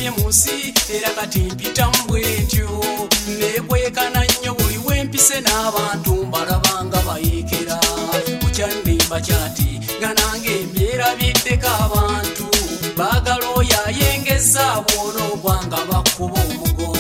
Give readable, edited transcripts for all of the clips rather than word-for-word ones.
ndabye munsi era kati mpita mbwentyo nekwekana nnyo buli wempise n'abantu mbalabanga bayekera kukyandimba kyati nga nange mbyerabiddeko abantu baagala oyo ayengeza bwono obwanga bakuba omugongo.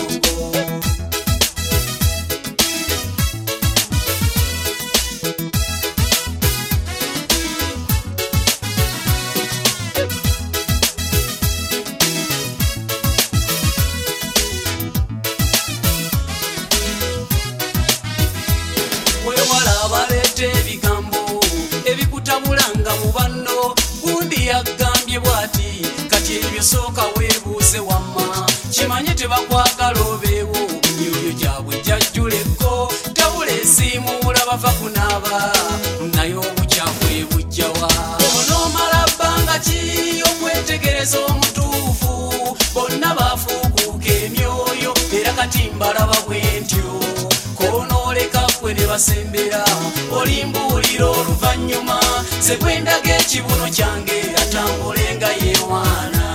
Ebikutabulanga mu banno gundi yagambye bwati kati ebyo sooka weebuuze wamma kimanye tebakwagala obeewo myoyo gyabwe jajjuleko tabula esiimuula bava kunaaba naye obukyafu ebujjawa onoomala bbanga ki okwetegereza omutuufu bonna baafuukuuka emyoyo era kati mbalaba bwentyo konooleka kwe ne basembera olimbuulira oluvannyuma ze bwendaga ekibuno kyange atambule nga yeewaana.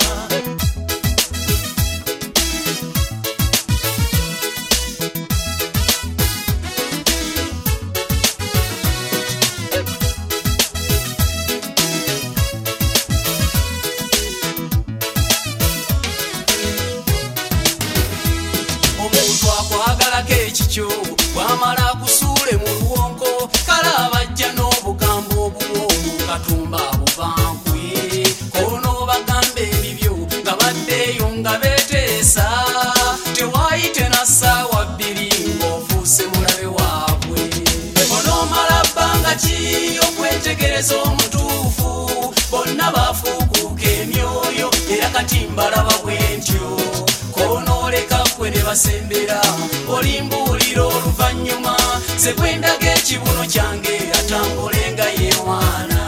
Omuntu akwagalako ekikyo bwamala kusuule mu luwonko kale abajja n'obugambo obuwoomu katumba bubankuye kono bagamba ebibyo nga baddeeyo nga beeteesa tewaayite na ssaawa bbiri ng'ofuuse mulabe waabwe. Onoomala bbanga ki okwetegereza omutuufu bonna baafuukuuka emyoyo era kati mbalaba bwentyo konooleka kwe ne basembera olimbuulira oluvannyuma ze bwendaga ekibuno kyange atambule nga yeewaana.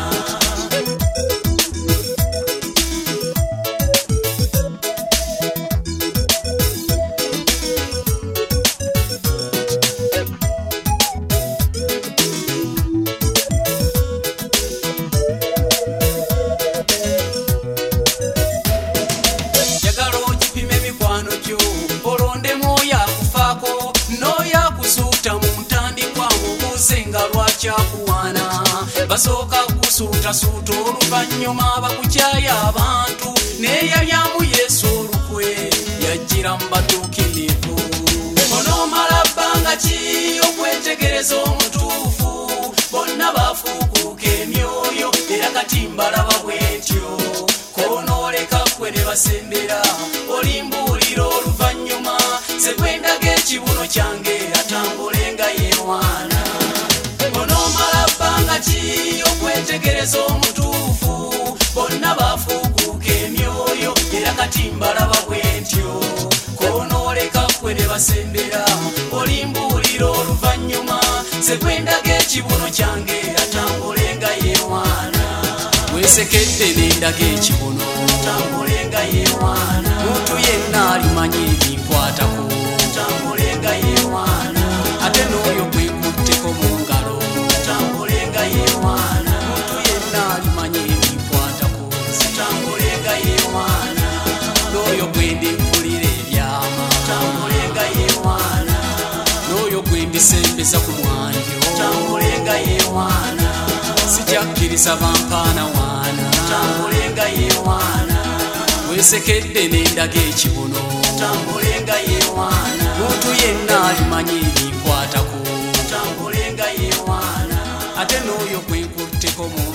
Jagala ogipima emikwano gyo olondemu oyo akufaako n'oyo akusuuta mu ntandikwa mubuuze nga lwakyakuwaana basooka kusuutasuuta oluvannyuma bakukyaya abantu neeyabyamu Yesu olukwe yajjira mu batuukirivu. Onoomala bbanga ki okwetegereza omutuufu bonna baafuukuuka emyoyo era kati mbalaba bwentyo konooleka kwe ne basembera olimbuulira oluvannyuma ze bwendaga ekibuno kyange atambule nga yeewaana. Onoomala bbanga ki okwetegereza omutuufu bonna baafuukuuka emyoyo era kati mbalaba bwentyo konooleka kwe ne basembera olimbuulira oluvannyuma ze bwendaga ekibuno kyange atambule nga yeewaana. Weesekedde nendaga ekibuno tambule nga yeewaana. Muntu yenna alimanya ebinkwatako tambule nga yeewaana. Ate n'oyo gwekutteko mu ngalo tambule nga yeewaana. Muntu yenna alimanya ebinkwatako tambule nga yeewaana. N'oyo gwendempulira ebyama tambule nga yeewaana. N'oyo gwendisembeza ku mwanjo tambule nga yeewaana. Sijakkiriza bampaana waana tambule nga yeewaana. Weesekedde nendaga ekibuno tambule nga yeewaana. Muntu yenna alimanya ebinkwatako tambule nga yeewaana. Ate n'oyo gwekutteko mu